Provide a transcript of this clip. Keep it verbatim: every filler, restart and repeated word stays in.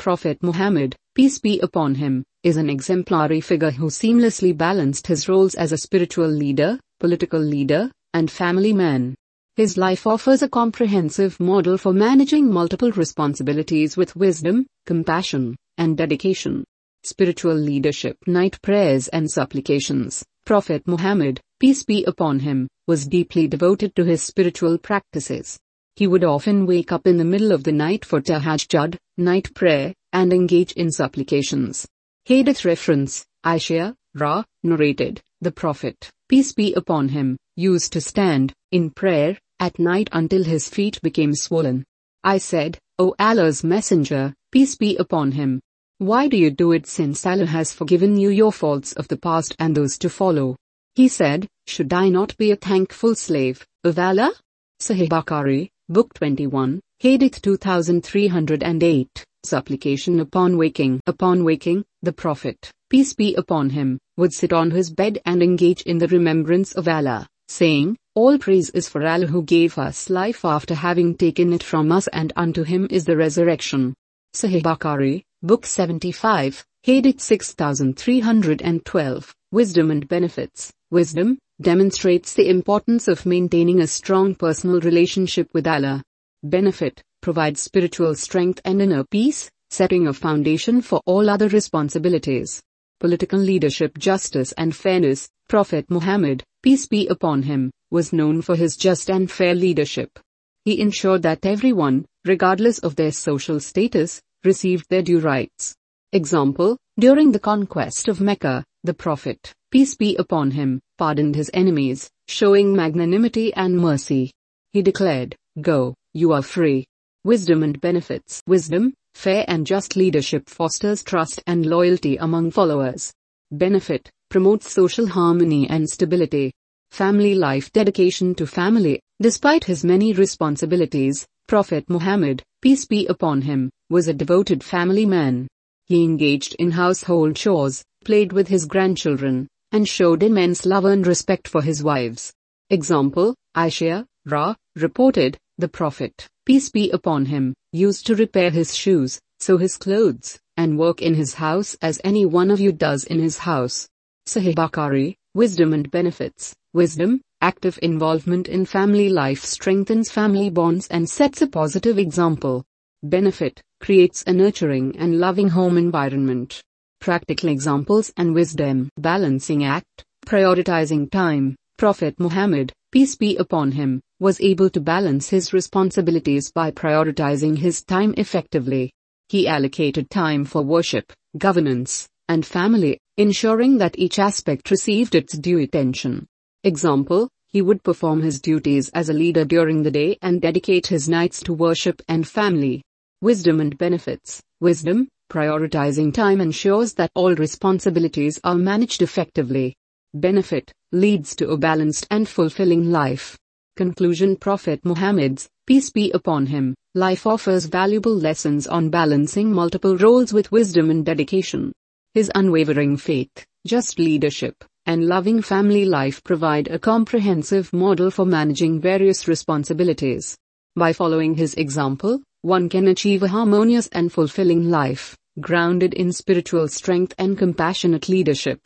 Prophet Muhammad, peace be upon him, is an exemplary figure who seamlessly balanced his roles as a spiritual leader, political leader, and family man. His life offers a comprehensive model for managing multiple responsibilities with wisdom, compassion, and dedication. Spiritual leadership. Night prayers and supplications. Prophet Muhammad, peace be upon him, was deeply devoted to his spiritual practices. He would often wake up in the middle of the night for tahajjud, night prayer, and engage in supplications. Hadith reference, Aisha, Ra, narrated, the Prophet, peace be upon him, used to stand, in prayer, at night until his feet became swollen. I said, O Allah's Messenger, peace be upon him, why do you do it since Allah has forgiven you your faults of the past and those to follow? He said, should I not be a thankful slave of Allah? Sahih Bukhari, Book twenty-one, Hadith two thousand three hundred eight, Supplication upon waking. Upon waking, the Prophet, peace be upon him, would sit on his bed and engage in the remembrance of Allah, saying, all praise is for Allah who gave us life after having taken it from us, and unto him is the resurrection. Sahih Bukhari, Book seventy-five, Hadith six thousand three hundred twelve, Wisdom and benefits. Wisdom demonstrates the importance of maintaining a strong personal relationship with Allah. Benefit provides spiritual strength and inner peace, setting a foundation for all other responsibilities. Political leadership. Justice and fairness. Prophet Muhammad, peace be upon him, was known for his just and fair leadership. He ensured that everyone, regardless of their social status, received their due rights. Example, during the conquest of Mecca, the Prophet, peace be upon him, pardoned his enemies, showing magnanimity and mercy. He declared, go, you are free. Wisdom and benefits. Wisdom, fair and just leadership fosters trust and loyalty among followers. Benefit, promotes social harmony and stability. Family life. Dedication to family. Despite his many responsibilities, Prophet Muhammad, peace be upon him, was a devoted family man. He engaged in household chores, played with his grandchildren, and showed immense love and respect for his wives. Example, Aisha, Ra, reported, the Prophet, peace be upon him, used to repair his shoes, sew his clothes, and work in his house as any one of you does in his house. Sahih Bukhari, Wisdom and benefits. Wisdom, active involvement in family life strengthens family bonds and sets a positive example. Benefit, creates a nurturing and loving home environment. Practical examples and wisdom. Balancing act, prioritizing time. Prophet Muhammad, peace be upon him, was able to balance his responsibilities by prioritizing his time effectively. He allocated time for worship, governance, and family, ensuring that each aspect received its due attention. Example, he would perform his duties as a leader during the day and dedicate his nights to worship and family. Wisdom and benefits. Wisdom, prioritizing time ensures that all responsibilities are managed effectively. Benefit, leads to a balanced and fulfilling life. Conclusion. Prophet Muhammad's, peace be upon him, life offers valuable lessons on balancing multiple roles with wisdom and dedication. His unwavering faith, just leadership, and loving family life provide a comprehensive model for managing various responsibilities. By following his example, one can achieve a harmonious and fulfilling life, grounded in spiritual strength and compassionate leadership.